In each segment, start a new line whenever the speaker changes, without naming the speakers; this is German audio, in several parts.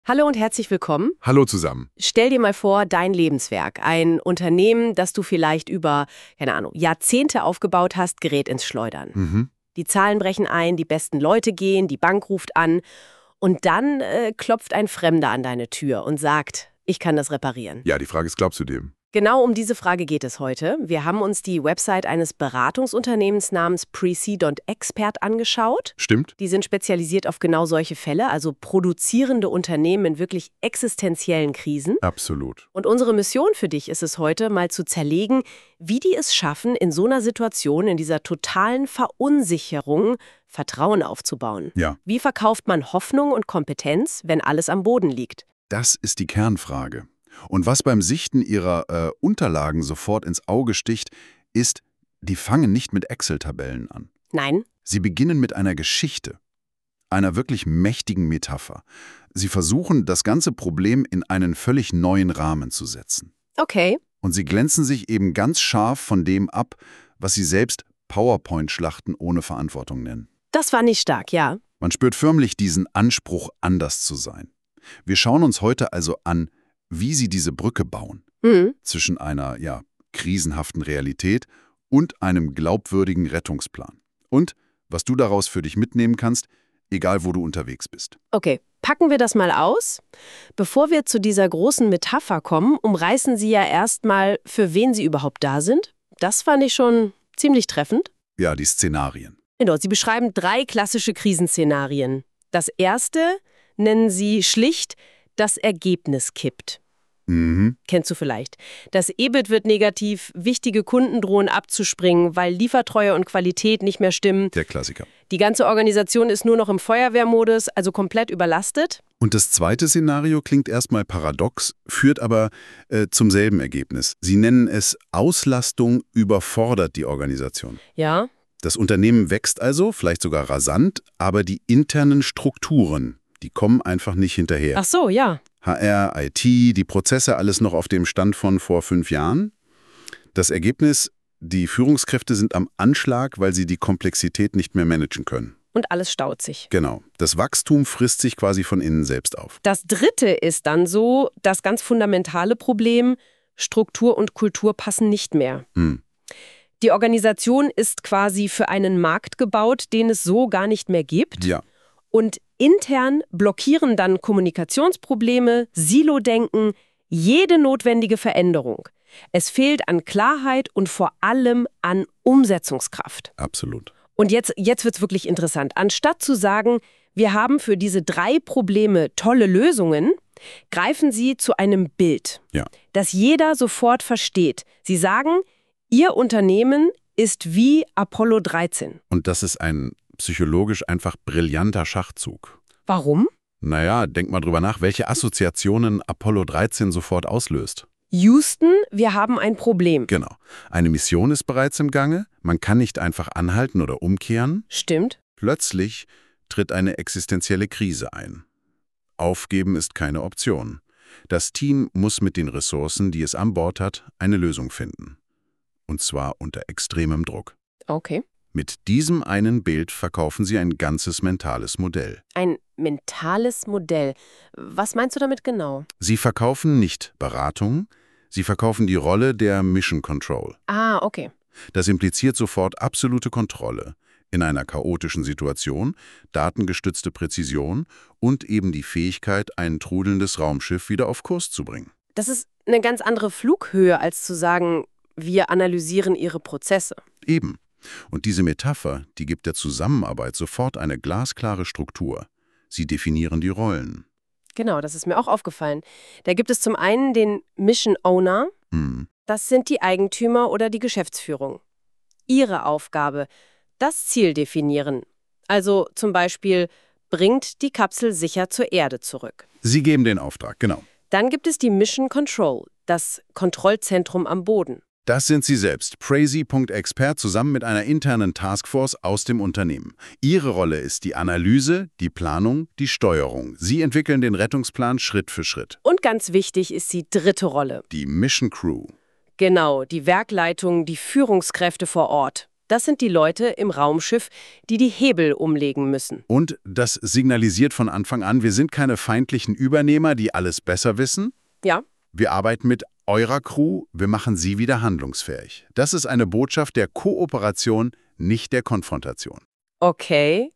Hallo und herzlich willkommen.
Hallo zusammen.
Stell dir mal vor, dein Lebenswerk, ein Unternehmen, das du vielleicht über, keine Ahnung, Jahrzehnte aufgebaut hast, gerät ins Schleudern. Die Zahlen brechen ein, die besten Leute gehen, die Bank ruft an und dann klopft ein Fremder an deine Tür und sagt, ich kann das reparieren.
Ja, die Frage ist, glaubst du dem?
Genau um diese Frage geht es heute. Wir haben uns die Website eines Beratungsunternehmens namens Precede.expert angeschaut.
Stimmt?
Die sind spezialisiert auf genau solche Fälle, also produzierende Unternehmen in wirklich existenziellen Krisen.
Absolut.
Und unsere Mission für dich ist es heute, mal zu zerlegen, wie die es schaffen, in so einer Situation, in dieser totalen Verunsicherung, Vertrauen aufzubauen.
Ja.
Wie verkauft man Hoffnung und Kompetenz, wenn alles am Boden liegt?
Das ist die Kernfrage. Und was beim Sichten ihrer Unterlagen sofort ins Auge sticht, ist, die fangen nicht mit Excel-Tabellen an.
Nein?
Sie beginnen mit einer Geschichte, einer wirklich mächtigen Metapher. Sie versuchen, das ganze Problem in einen völlig neuen Rahmen zu setzen.
Okay.
Und sie glänzen sich eben ganz scharf von dem ab, was sie selbst PowerPoint-Schlachten ohne Verantwortung nennen.
Das war nicht stark, ja.
Man spürt förmlich diesen Anspruch, anders zu sein. Wir schauen uns heute also an, wie sie diese Brücke bauen zwischen einer, krisenhaften Realität und einem glaubwürdigen Rettungsplan. Und was du daraus für dich mitnehmen kannst, egal wo du unterwegs bist.
Okay, packen wir das mal aus. Bevor wir zu dieser großen Metapher kommen, umreißen Sie ja erstmal, für wen Sie überhaupt da sind. Das fand ich schon ziemlich treffend.
Ja, die Szenarien.
Genau, Sie beschreiben 3 klassische Krisenszenarien. Das erste nennen Sie schlicht, das Ergebnis kippt. Kennst du vielleicht. Das EBIT wird negativ, wichtige Kunden drohen abzuspringen, weil Liefertreue und Qualität nicht mehr stimmen.
Der Klassiker.
Die ganze Organisation ist nur noch im Feuerwehrmodus, also komplett überlastet.
Und das zweite Szenario klingt erstmal paradox, führt aber zum selben Ergebnis. Sie nennen es Auslastung überfordert die Organisation.
Ja.
Das Unternehmen wächst also, vielleicht sogar rasant, aber die internen Strukturen, die kommen einfach nicht hinterher.
Ach so, ja.
HR, IT, die Prozesse, alles noch auf dem Stand von vor 5 Jahren. Das Ergebnis, die Führungskräfte sind am Anschlag, weil sie die Komplexität nicht mehr managen können.
Und alles staut sich.
Genau. Das Wachstum frisst sich quasi von innen selbst auf.
Das dritte ist dann so, das ganz fundamentale Problem, Struktur und Kultur passen nicht mehr. Die Organisation ist quasi für einen Markt gebaut, den es so gar nicht mehr gibt.
Ja.
Und intern blockieren dann Kommunikationsprobleme, Silo-Denken, jede notwendige Veränderung. Es fehlt an Klarheit und vor allem an Umsetzungskraft.
Absolut.
Und jetzt wird es wirklich interessant. Anstatt zu sagen, wir haben für diese 3 Probleme tolle Lösungen, greifen Sie zu einem Bild, das jeder sofort versteht. Sie sagen, Ihr Unternehmen ist wie Apollo 13.
Und das ist ein psychologisch einfach brillanter Schachzug.
Warum?
Naja, denk mal drüber nach, welche Assoziationen Apollo 13 sofort auslöst.
Houston, wir haben ein Problem.
Genau. Eine Mission ist bereits im Gange, man kann nicht einfach anhalten oder umkehren.
Stimmt.
Plötzlich tritt eine existenzielle Krise ein. Aufgeben ist keine Option. Das Team muss mit den Ressourcen, die es an Bord hat, eine Lösung finden. Und zwar unter extremem Druck.
Okay.
Mit diesem einen Bild verkaufen sie ein ganzes mentales Modell.
Ein mentales Modell. Was meinst du damit genau?
Sie verkaufen nicht Beratung, sie verkaufen die Rolle der Mission Control.
Ah, okay.
Das impliziert sofort absolute Kontrolle in einer chaotischen Situation, datengestützte Präzision und eben die Fähigkeit, ein trudelndes Raumschiff wieder auf Kurs zu bringen.
Das ist eine ganz andere Flughöhe, als zu sagen, wir analysieren ihre Prozesse.
Eben. Und diese Metapher, die gibt der Zusammenarbeit sofort eine glasklare Struktur. Sie definieren die Rollen.
Genau, das ist mir auch aufgefallen. Da gibt es zum einen den Mission Owner. Das sind die Eigentümer oder die Geschäftsführung. Ihre Aufgabe, das Ziel definieren. Also zum Beispiel, bringt die Kapsel sicher zur Erde zurück.
Sie geben den Auftrag, genau.
Dann gibt es die Mission Control, das Kontrollzentrum am Boden.
Das sind Sie selbst, Precede.expert, zusammen mit einer internen Taskforce aus dem Unternehmen. Ihre Rolle ist die Analyse, die Planung, die Steuerung. Sie entwickeln den Rettungsplan Schritt für Schritt.
Und ganz wichtig ist die dritte Rolle.
Die Mission Crew.
Genau, die Werkleitung, die Führungskräfte vor Ort. Das sind die Leute im Raumschiff, die die Hebel umlegen müssen.
Und das signalisiert von Anfang an, wir sind keine feindlichen Übernehmer, die alles besser wissen.
Ja.
Wir arbeiten mit eurer Crew, wir machen sie wieder handlungsfähig. Das ist eine Botschaft der Kooperation, nicht der Konfrontation.
Okay.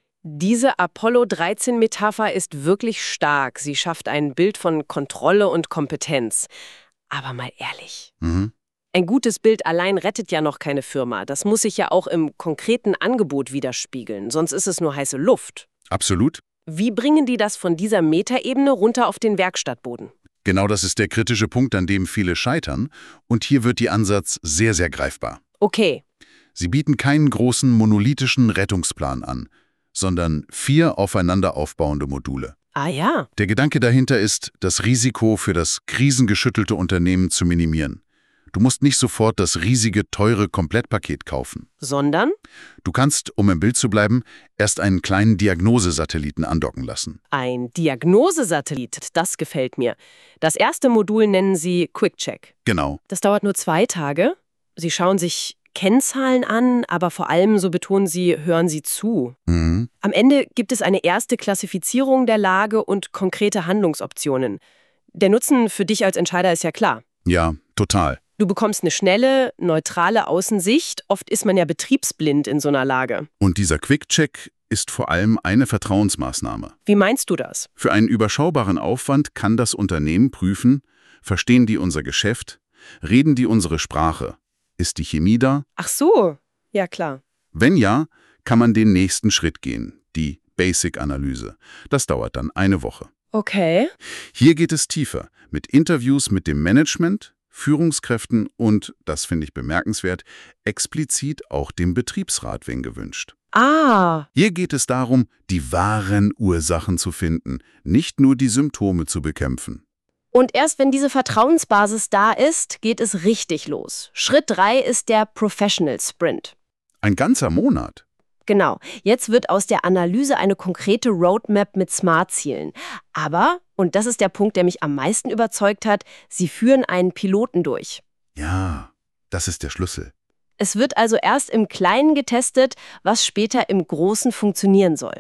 Diese Apollo-13-Metapher ist wirklich stark. Sie schafft ein Bild von Kontrolle und Kompetenz. Aber mal ehrlich. Ein gutes Bild allein rettet ja noch keine Firma. Das muss sich ja auch im konkreten Angebot widerspiegeln. Sonst ist es nur heiße Luft.
Absolut.
Wie bringen die das von dieser Metaebene runter auf den Werkstattboden?
Genau das ist der kritische Punkt, an dem viele scheitern. Und hier wird Ihr Ansatz sehr, sehr greifbar.
Okay.
Sie bieten keinen großen monolithischen Rettungsplan an, sondern 4 aufeinander aufbauende Module.
Ah ja.
Der Gedanke dahinter ist, das Risiko für das krisengeschüttelte Unternehmen zu minimieren. Du musst nicht sofort das riesige, teure Komplettpaket kaufen.
Sondern?
Du kannst, um im Bild zu bleiben, erst einen kleinen Diagnosesatelliten andocken lassen.
Ein Diagnosesatellit, das gefällt mir. Das erste Modul nennen Sie QuickCheck.
Genau.
Das dauert nur 2 Tage. Sie schauen sich Kennzahlen an, aber vor allem, so betonen Sie, hören Sie zu. Am Ende gibt es eine erste Klassifizierung der Lage und konkrete Handlungsoptionen. Der Nutzen für dich als Entscheider ist ja klar.
Ja, total.
Du bekommst eine schnelle, neutrale Außensicht. Oft ist man ja betriebsblind in so einer Lage.
Und dieser Quick-Check ist vor allem eine Vertrauensmaßnahme.
Wie meinst du das?
Für einen überschaubaren Aufwand kann das Unternehmen prüfen, verstehen die unser Geschäft, reden die unsere Sprache. Ist die Chemie da?
Ach so, ja klar.
Wenn ja, kann man den nächsten Schritt gehen, die Basic-Analyse. Das dauert dann eine Woche.
Okay.
Hier geht es tiefer, mit Interviews mit dem Management, Führungskräften und, das finde ich bemerkenswert, explizit auch dem Betriebsrat, wenn gewünscht.
Ah.
Hier geht es darum, die wahren Ursachen zu finden, nicht nur die Symptome zu bekämpfen.
Und erst wenn diese Vertrauensbasis da ist, geht es richtig los. Schritt 3 ist der Professional Sprint.
Ein ganzer Monat.
Genau. Jetzt wird aus der Analyse eine konkrete Roadmap mit Smart-Zielen. Aber, und das ist der Punkt, der mich am meisten überzeugt hat, sie führen einen Piloten durch.
Ja, das ist der Schlüssel.
Es wird also erst im Kleinen getestet, was später im Großen funktionieren soll.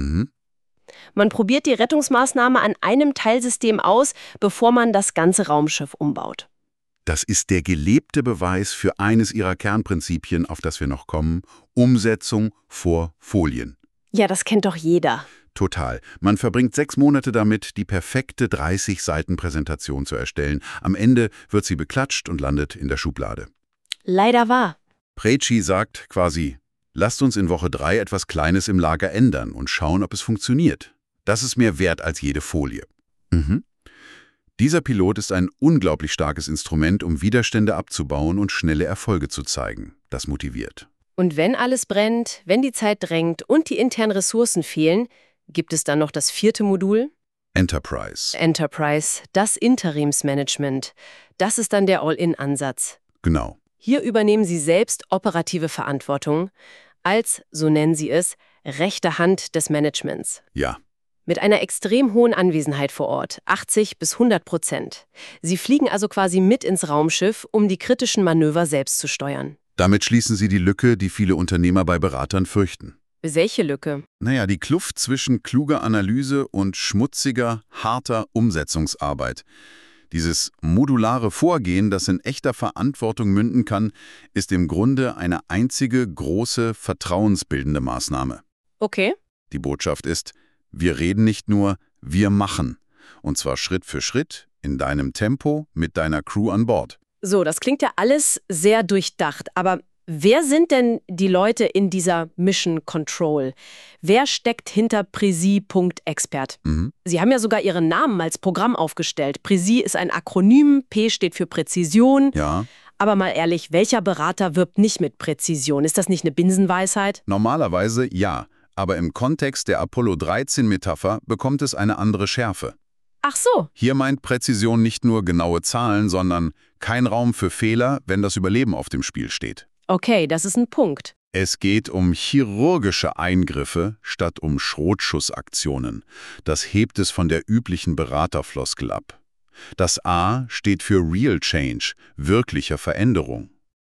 Man probiert die Rettungsmaßnahme an einem Teilsystem aus, bevor man das ganze Raumschiff umbaut.
Das ist der gelebte Beweis für eines ihrer Kernprinzipien, auf das wir noch kommen: Umsetzung vor Folien.
Ja, das kennt doch jeder.
Total. Man verbringt 6 Monate damit, die perfekte 30-Seiten-Präsentation zu erstellen. Am Ende wird sie beklatscht und landet in der Schublade.
Leider wahr.
Preci sagt quasi: Lasst uns in Woche 3 etwas Kleines im Lager ändern und schauen, ob es funktioniert. Das ist mehr wert als jede Folie. Dieser Pilot ist ein unglaublich starkes Instrument, um Widerstände abzubauen und schnelle Erfolge zu zeigen. Das motiviert.
Und wenn alles brennt, wenn die Zeit drängt und die internen Ressourcen fehlen, gibt es dann noch das 4. Modul?
Enterprise.
Enterprise, das Interimsmanagement. Das ist dann der All-in-Ansatz.
Genau.
Hier übernehmen Sie selbst operative Verantwortung als, so nennen Sie es, rechte Hand des Managements.
Ja.
Mit einer extrem hohen Anwesenheit vor Ort, 80-100%. Sie fliegen also quasi mit ins Raumschiff, um die kritischen Manöver selbst zu steuern.
Damit schließen Sie die Lücke, die viele Unternehmer bei Beratern fürchten.
Welche Lücke?
Naja, die Kluft zwischen kluger Analyse und schmutziger, harter Umsetzungsarbeit. Dieses modulare Vorgehen, das in echter Verantwortung münden kann, ist im Grunde eine einzige große vertrauensbildende Maßnahme.
Okay.
Die Botschaft ist: Wir reden nicht nur, wir machen. Und zwar Schritt für Schritt, in deinem Tempo, mit deiner Crew an Bord.
So, das klingt ja alles sehr durchdacht, aber wer sind denn die Leute in dieser Mission Control? Wer steckt hinter Presi.expert? Sie haben ja sogar Ihren Namen als Programm aufgestellt. Presi ist ein Akronym, P steht für Präzision.
Ja.
Aber mal ehrlich, welcher Berater wirbt nicht mit Präzision? Ist das nicht eine Binsenweisheit?
Normalerweise ja, aber im Kontext der Apollo-13-Metapher bekommt es eine andere Schärfe.
Ach so.
Hier meint Präzision nicht nur genaue Zahlen, sondern kein Raum für Fehler, wenn das Überleben auf dem Spiel steht.
Okay, das ist ein Punkt.
Es geht um chirurgische Eingriffe statt um Schrotschussaktionen. Das hebt es von der üblichen Beraterfloskel ab. Das A steht für Real Change, wirklicher Veränderung.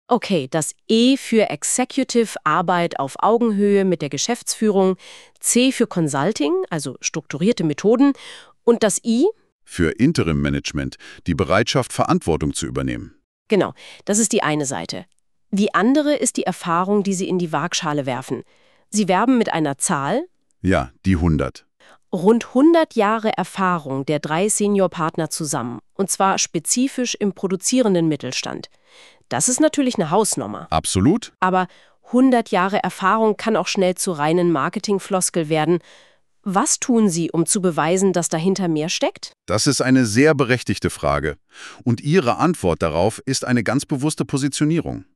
Okay, das E für Executive, Arbeit auf Augenhöhe mit der Geschäftsführung, C für Consulting, also strukturierte Methoden, und das I?
Für Interim-Management, die Bereitschaft, Verantwortung zu übernehmen.
Genau, das ist die eine Seite. Die andere ist die Erfahrung, die Sie in die Waagschale werfen. Sie werben mit einer Zahl.
Ja, die 100.
Rund 100 Jahre Erfahrung der 3 Seniorpartner zusammen, und zwar spezifisch im produzierenden Mittelstand. Das ist natürlich eine Hausnummer.
Absolut.
Aber 100 Jahre Erfahrung kann auch schnell zu reinen Marketingfloskel werden. Was tun Sie, um zu beweisen, dass dahinter mehr steckt?
Das ist eine sehr berechtigte Frage. Und Ihre Antwort darauf ist eine ganz bewusste Positionierung.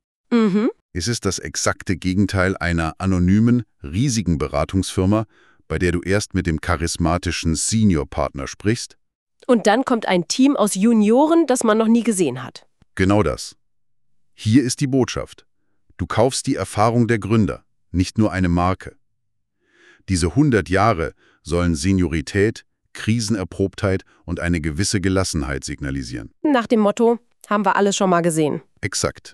Es ist das exakte Gegenteil einer anonymen, riesigen Beratungsfirma, bei der du erst mit dem charismatischen Senior-Partner sprichst.
Und dann kommt ein Team aus Junioren, das man noch nie gesehen hat.
Genau das. Hier ist die Botschaft. Du kaufst die Erfahrung der Gründer, nicht nur eine Marke. Diese 100 Jahre sollen Seniorität, Krisenerprobtheit und eine gewisse Gelassenheit signalisieren.
Nach dem Motto, haben wir alles schon mal gesehen.
Exakt.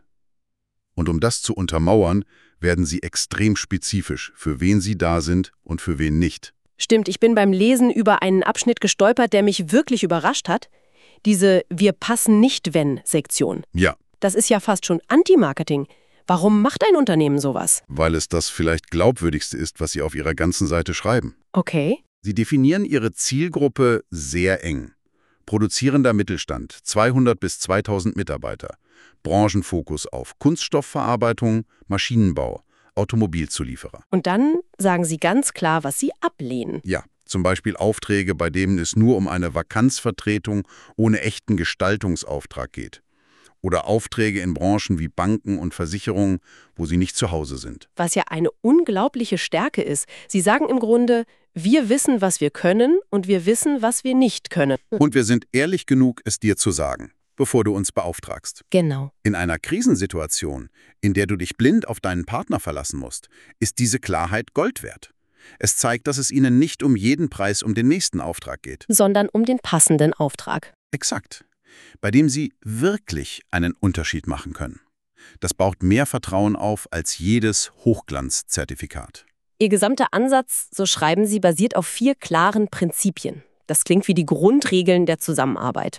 Und um das zu untermauern, werden sie extrem spezifisch, für wen sie da sind und für wen nicht.
Stimmt, ich bin beim Lesen über einen Abschnitt gestolpert, der mich wirklich überrascht hat. Diese Wir passen nicht wenn Sektion.
Ja.
Das ist ja fast schon Anti-Marketing. Warum macht ein Unternehmen sowas?
Weil es das vielleicht glaubwürdigste ist, was sie auf ihrer ganzen Seite schreiben.
Okay.
Sie definieren ihre Zielgruppe sehr eng. Produzierender Mittelstand, 200 bis 2000 Mitarbeiter. Branchenfokus auf Kunststoffverarbeitung, Maschinenbau, Automobilzulieferer.
Und dann sagen Sie ganz klar, was Sie ablehnen.
Ja, zum Beispiel Aufträge, bei denen es nur um eine Vakanzvertretung ohne echten Gestaltungsauftrag geht. Oder Aufträge in Branchen wie Banken und Versicherungen, wo sie nicht zu Hause sind.
Was ja eine unglaubliche Stärke ist. Sie sagen im Grunde, wir wissen, was wir können und wir wissen, was wir nicht können.
Und wir sind ehrlich genug, es dir zu sagen, bevor du uns beauftragst.
Genau.
In einer Krisensituation, in der du dich blind auf deinen Partner verlassen musst, ist diese Klarheit Gold wert. Es zeigt, dass es ihnen nicht um jeden Preis um den nächsten Auftrag geht.
Sondern um den passenden Auftrag.
Exakt. Bei dem sie wirklich einen Unterschied machen können. Das baut mehr Vertrauen auf als jedes Hochglanzzertifikat.
Ihr gesamter Ansatz, so schreiben Sie, basiert auf 4 klaren Prinzipien. Das klingt wie die Grundregeln der Zusammenarbeit.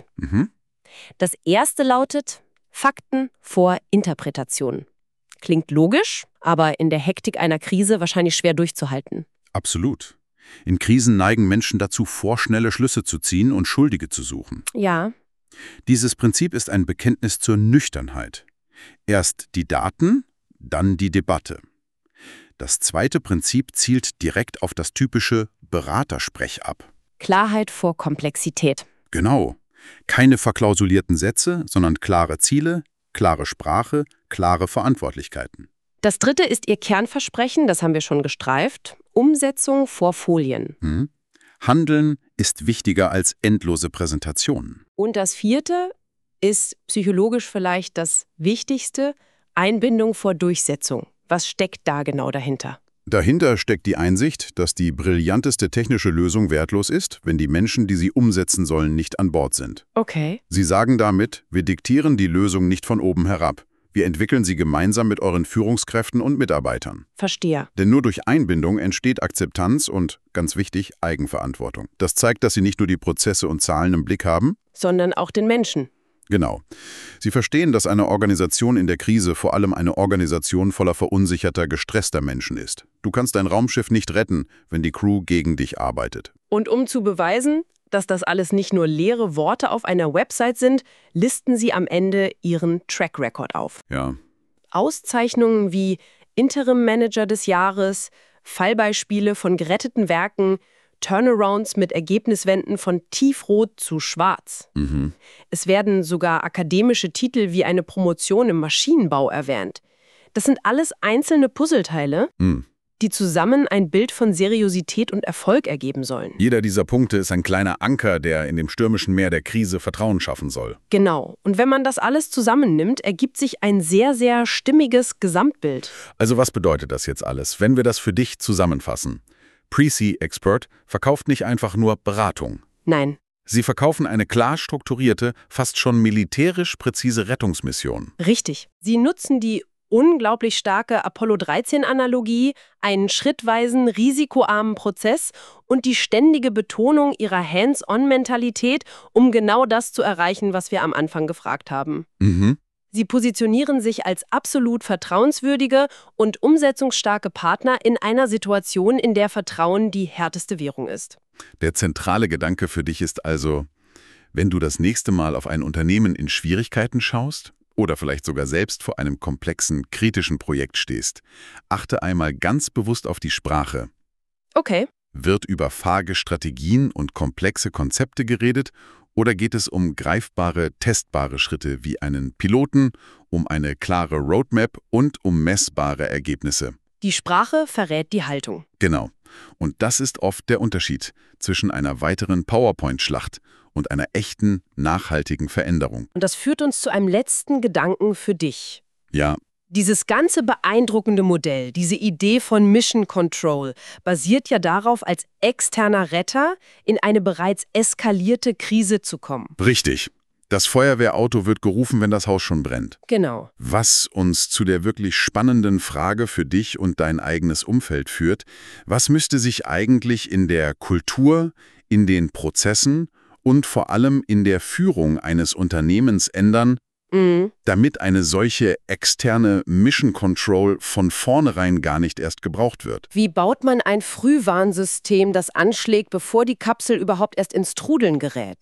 Das erste lautet Fakten vor Interpretation. Klingt logisch, aber in der Hektik einer Krise wahrscheinlich schwer durchzuhalten.
Absolut. In Krisen neigen Menschen dazu, vorschnelle Schlüsse zu ziehen und Schuldige zu suchen.
Ja.
Dieses Prinzip ist ein Bekenntnis zur Nüchternheit. Erst die Daten, dann die Debatte. Das zweite Prinzip zielt direkt auf das typische Beratersprech ab.
Klarheit vor Komplexität.
Genau. Keine verklausulierten Sätze, sondern klare Ziele, klare Sprache, klare Verantwortlichkeiten.
Das dritte ist Ihr Kernversprechen, das haben wir schon gestreift. Umsetzung vor Folien.
Handeln ist wichtiger als endlose Präsentationen.
Und das vierte ist psychologisch vielleicht das Wichtigste, Einbindung vor Durchsetzung. Was steckt da genau dahinter?
Dahinter steckt die Einsicht, dass die brillanteste technische Lösung wertlos ist, wenn die Menschen, die sie umsetzen sollen, nicht an Bord sind.
Okay.
Sie sagen damit, wir diktieren die Lösung nicht von oben herab. Wir entwickeln sie gemeinsam mit euren Führungskräften und Mitarbeitern.
Verstehe.
Denn nur durch Einbindung entsteht Akzeptanz und, ganz wichtig, Eigenverantwortung. Das zeigt, dass sie nicht nur die Prozesse und Zahlen im Blick haben,
sondern auch den Menschen.
Genau. Sie verstehen, dass eine Organisation in der Krise vor allem eine Organisation voller verunsicherter, gestresster Menschen ist. Du kannst dein Raumschiff nicht retten, wenn die Crew gegen dich arbeitet.
Und um zu beweisen, dass das alles nicht nur leere Worte auf einer Website sind, listen Sie am Ende Ihren Track Record auf.
Ja.
Auszeichnungen wie Interim Manager des Jahres, Fallbeispiele von geretteten Werken, Turnarounds mit Ergebniswenden von tiefrot zu schwarz. Es werden sogar akademische Titel wie eine Promotion im Maschinenbau erwähnt. Das sind alles einzelne Puzzleteile, die zusammen ein Bild von Seriosität und Erfolg ergeben sollen.
Jeder dieser Punkte ist ein kleiner Anker, der in dem stürmischen Meer der Krise Vertrauen schaffen soll.
Genau. Und wenn man das alles zusammennimmt, ergibt sich ein sehr, sehr stimmiges Gesamtbild.
Also was bedeutet das jetzt alles, wenn wir das für dich zusammenfassen? Preci Expert verkauft nicht einfach nur Beratung.
Nein.
Sie verkaufen eine klar strukturierte, fast schon militärisch präzise Rettungsmission.
Richtig. Sie nutzen die unglaublich starke Apollo-13-Analogie, einen schrittweisen, risikoarmen Prozess und die ständige Betonung ihrer Hands-on-Mentalität, um genau das zu erreichen, was wir am Anfang gefragt haben.
Mhm.
Sie positionieren sich als absolut vertrauenswürdige und umsetzungsstarke Partner in einer Situation, in der Vertrauen die härteste Währung ist.
Der zentrale Gedanke für dich ist also, wenn du das nächste Mal auf ein Unternehmen in Schwierigkeiten schaust oder vielleicht sogar selbst vor einem komplexen, kritischen Projekt stehst, achte einmal ganz bewusst auf die Sprache.
Okay.
Wird über vage Strategien und komplexe Konzepte geredet oder geht es um greifbare, testbare Schritte wie einen Piloten, um eine klare Roadmap und um messbare Ergebnisse?
Die Sprache verrät die Haltung.
Genau. Und das ist oft der Unterschied zwischen einer weiteren PowerPoint-Schlacht und einer echten, nachhaltigen Veränderung.
Und das führt uns zu einem letzten Gedanken für dich.
Ja,
Dieses ganze beeindruckende Modell, diese Idee von Mission Control, basiert ja darauf, als externer Retter in eine bereits eskalierte Krise zu kommen.
richtig. Das Feuerwehrauto wird gerufen, wenn das Haus schon brennt.
Genau.
Was uns zu der wirklich spannenden Frage für dich und dein eigenes Umfeld führt: Was müsste sich eigentlich in der Kultur, in den Prozessen und vor allem in der Führung eines Unternehmens ändern, damit eine solche externe Mission Control von vornherein gar nicht erst gebraucht wird?
Wie baut man ein Frühwarnsystem, das anschlägt, bevor die Kapsel überhaupt erst ins Trudeln gerät?